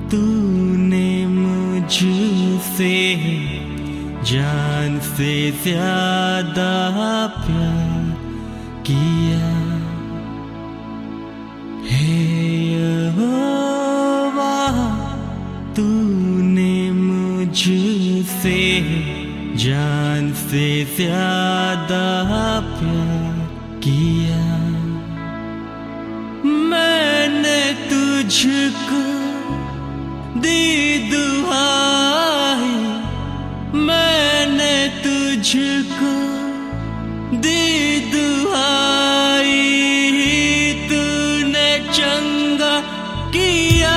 तूने मुझसे जान से ज्यादा प्यार किया हे यहोवा, तूने मुझसे जान से ज्यादा प्यार किया। मैंने तुझको दी दुहाई, मैंने तुझको दी दुहाई, तूने चंगा किया।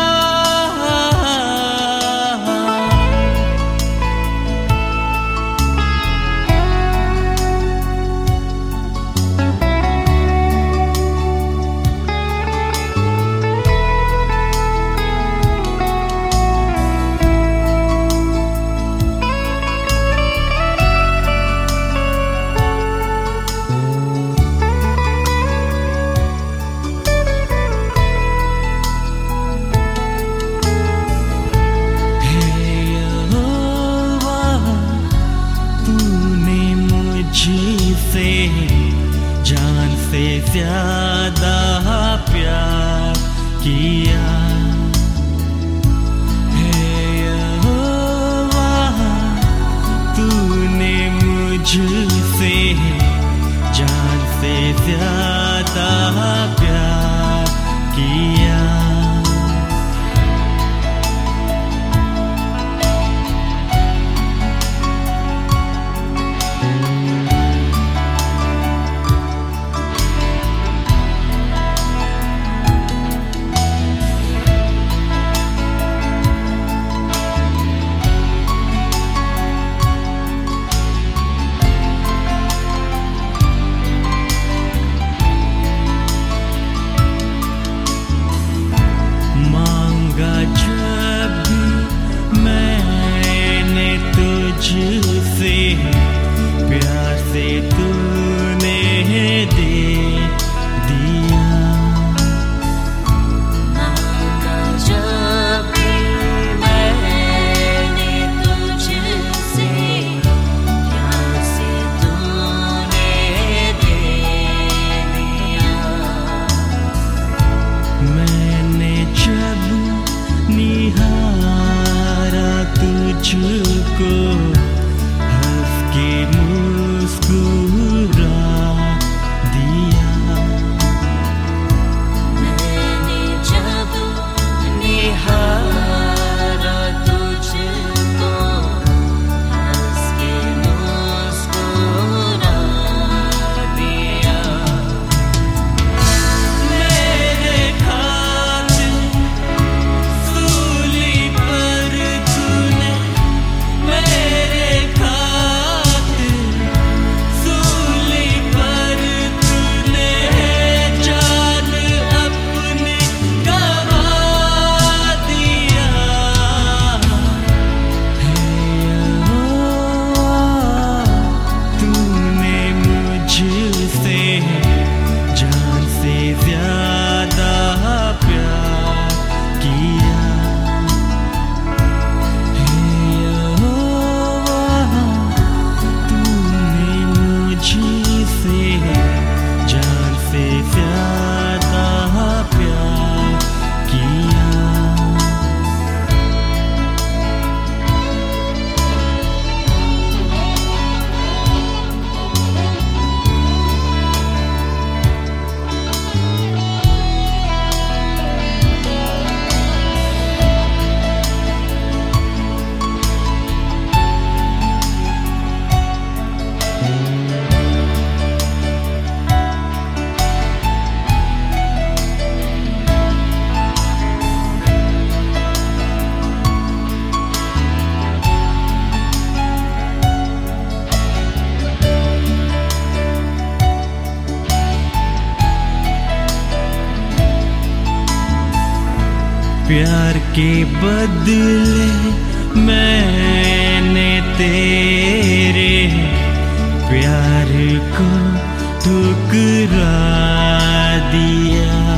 जान से ज्यादा प्यार किया हे यहोवा, तूने मुझसे जान से ज्यादा प्यार किया। जब मैंने तुझसे प्यार से तूने दे दिया। जब मैंने तुझसे प्यार से तूने दे दिया। मैंने जब निहारा तुझको, हंस के मुस्कुरा दिया। मैंने जब निहारा तुझको, हंस के मुस्कुरा दिया। मेरे खातिर सूली पर तूने, मेरे खातिर सूली पर तूने जान अपनी गवा दिया। हे यहोवा, तूने मुझसे जान से ज्यादा प्यार किया हे यहोवा, तूने मुझसे जान से ज्यादा प्यार किया। प्यार के बदले मैंने तेरे प्यार को ठुकरा दिया।